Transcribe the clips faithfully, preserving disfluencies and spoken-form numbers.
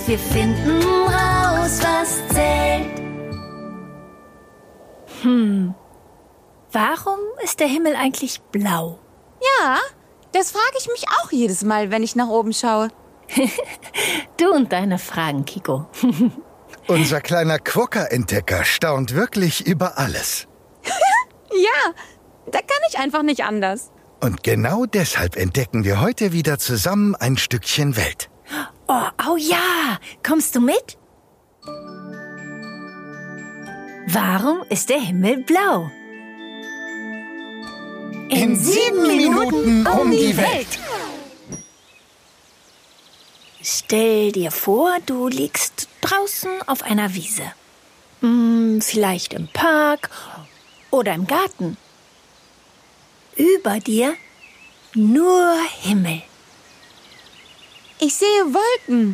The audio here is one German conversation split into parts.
Wir finden raus, was zählt. Hm, warum ist der Himmel eigentlich blau? Ja, das frage ich mich auch jedes Mal, wenn ich nach oben schaue. Du und deine Fragen, Kiko. Unser kleiner Quokka-Entdecker staunt wirklich über alles. Ja, da kann ich einfach nicht anders. Und genau deshalb entdecken wir heute wieder zusammen ein Stückchen Welt. Oh, oh ja, kommst du mit? Warum ist der Himmel blau? In sieben Minuten um die Welt. Stell dir vor, du liegst draußen auf einer Wiese. Hm, vielleicht im Park oder im Garten. Über dir nur Himmel. Ich sehe Wolken.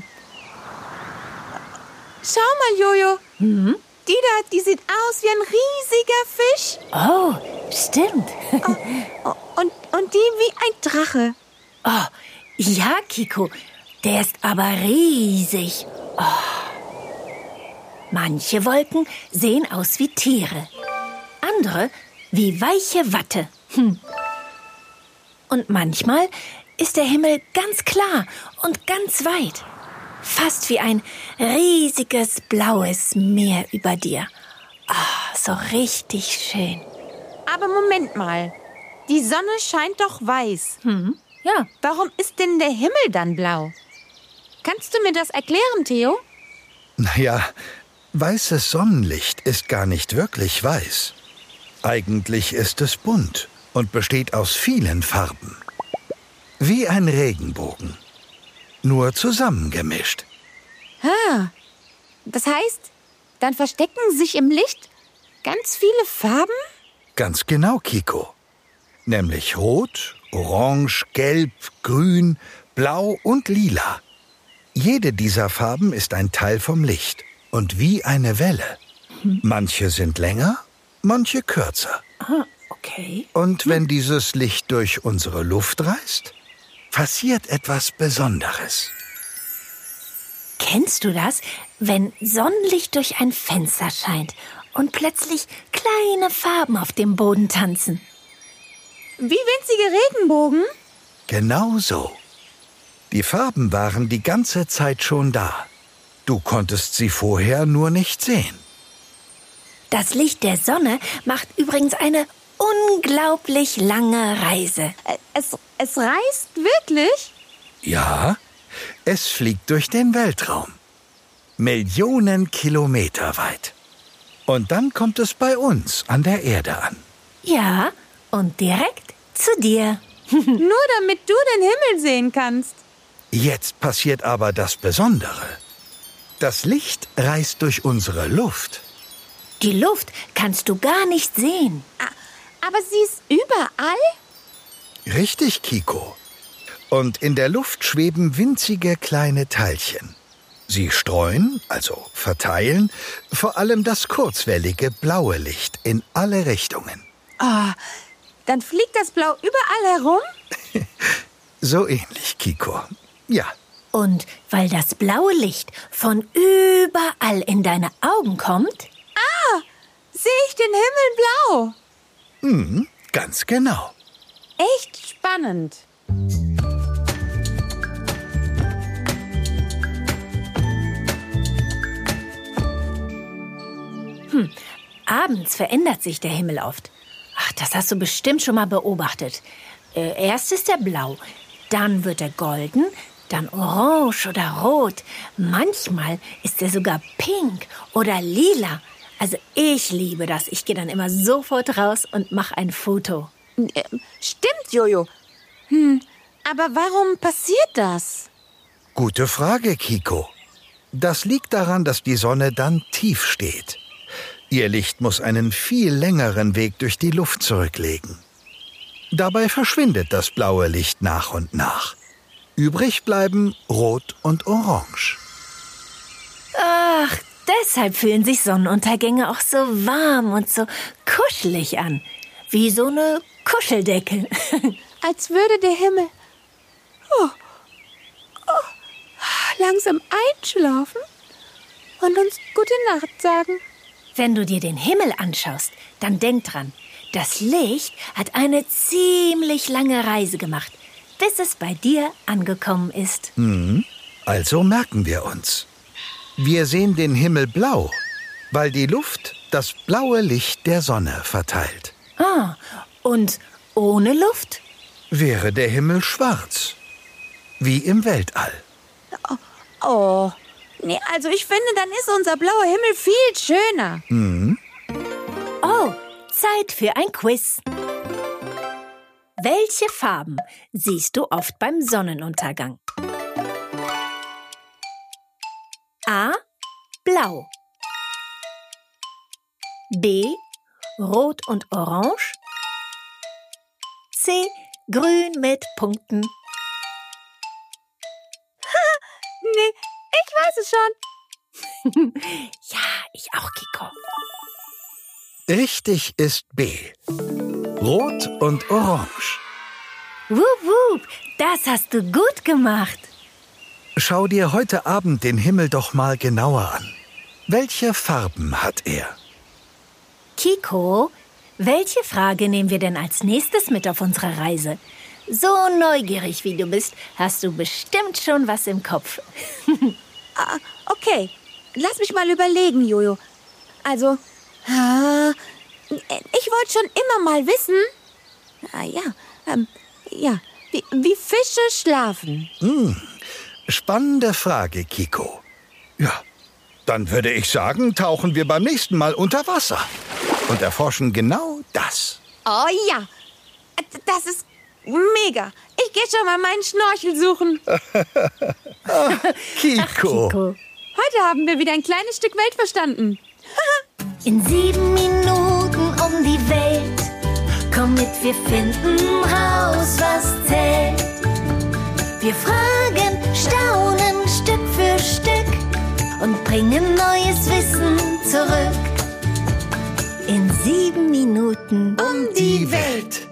Schau mal, Jojo. Hm? Die da, die sieht aus wie ein riesiger Fisch. Oh, stimmt. Oh, und, und die wie ein Drache. Oh, ja, Kiko, der ist aber riesig. Oh. Manche Wolken sehen aus wie Tiere, andere wie weiche Watte. Hm. Und manchmal ist der Himmel ganz klar und ganz weit. Fast wie ein riesiges blaues Meer über dir. Oh, so richtig schön. Aber Moment mal. Die Sonne scheint doch weiß. Hm, ja. Warum ist denn der Himmel dann blau? Kannst du mir das erklären, Theo? Naja, weißes Sonnenlicht ist gar nicht wirklich weiß. Eigentlich ist es bunt und besteht aus vielen Farben. Wie ein Regenbogen. Nur zusammengemischt. Ah, das heißt, dann verstecken sich im Licht ganz viele Farben? Ganz genau, Kiko. Nämlich rot, orange, gelb, grün, blau und lila. Jede dieser Farben ist ein Teil vom Licht und wie eine Welle. Manche sind länger, manche kürzer. Ah, okay. Und wenn dieses Licht durch unsere Luft reist, passiert etwas Besonderes. Kennst du das, wenn Sonnenlicht durch ein Fenster scheint und plötzlich kleine Farben auf dem Boden tanzen? Wie winzige Regenbogen? Genau so. Die Farben waren die ganze Zeit schon da. Du konntest sie vorher nur nicht sehen. Das Licht der Sonne macht übrigens eine unglaublich lange Reise. Es, es reist wirklich? Ja, es fliegt durch den Weltraum. Millionen Kilometer weit. Und dann kommt es bei uns an der Erde an. Ja, und direkt zu dir. Nur damit du den Himmel sehen kannst. Jetzt passiert aber das Besondere. Das Licht reist durch unsere Luft. Die Luft kannst du gar nicht sehen. Aber sie ist überall? Richtig, Kiko. Und in der Luft schweben winzige kleine Teilchen. Sie streuen, also verteilen, vor allem das kurzwellige blaue Licht in alle Richtungen. Oh, dann fliegt das Blau überall herum? So ähnlich, Kiko. Ja. Und weil das blaue Licht von überall in deine Augen kommt... Ah, sehe ich den Himmel blau? Hm, ganz genau. Echt spannend. Hm, abends verändert sich der Himmel oft. Ach, das hast du bestimmt schon mal beobachtet. Äh, erst ist er blau, dann wird er golden, dann orange oder rot. Manchmal ist er sogar pink oder lila. Also ich liebe das. Ich gehe dann immer sofort raus und mache ein Foto. Äh, stimmt, Jojo. Hm, aber warum passiert das? Gute Frage, Kiko. Das liegt daran, dass die Sonne dann tief steht. Ihr Licht muss einen viel längeren Weg durch die Luft zurücklegen. Dabei verschwindet das blaue Licht nach und nach. Übrig bleiben Rot und Orange. Ach, deshalb fühlen sich Sonnenuntergänge auch so warm und so kuschelig an. Wie so eine Kuscheldecke. Als würde der Himmel oh, oh, langsam einschlafen und uns gute Nacht sagen. Wenn du dir den Himmel anschaust, dann denk dran, das Licht hat eine ziemlich lange Reise gemacht, bis es bei dir angekommen ist. Hm, also merken wir uns. Wir sehen den Himmel blau, weil die Luft das blaue Licht der Sonne verteilt. Ah, und ohne Luft? Wäre der Himmel schwarz, wie im Weltall. Oh, oh. Nee, also ich finde, dann ist unser blauer Himmel viel schöner. Hm? Oh, Zeit für ein Quiz. Welche Farben siehst du oft beim Sonnenuntergang? A. Blau. B. Rot und Orange. C. Grün mit Punkten. Nee, ich weiß es schon. Ja, ich auch, Kiko. Richtig ist B. Rot und Orange. Wup, wup, das hast du gut gemacht. Schau dir heute Abend den Himmel doch mal genauer an. Welche Farben hat er? Kiko, welche Frage nehmen wir denn als nächstes mit auf unsere Reise? So neugierig wie du bist, hast du bestimmt schon was im Kopf. Ah, okay, lass mich mal überlegen, Jojo. Also, ah, ich wollte schon immer mal wissen, ah, ja, ähm, ja, wie, wie Fische schlafen. Hm, spannende Frage, Kiko. Ja, dann würde ich sagen, tauchen wir beim nächsten Mal unter Wasser und erforschen genau das. Oh ja, das ist mega. Ich gehe schon mal meinen Schnorchel suchen. Ach, Kiko. Ach, Kiko. Heute haben wir wieder ein kleines Stück Welt verstanden. In sieben Minuten um die Welt. Komm mit, wir finden raus, was zählt. Wir fragen, staunen Stück für Stück und bringen neues Wissen zurück. In sieben Minuten Um die Welt.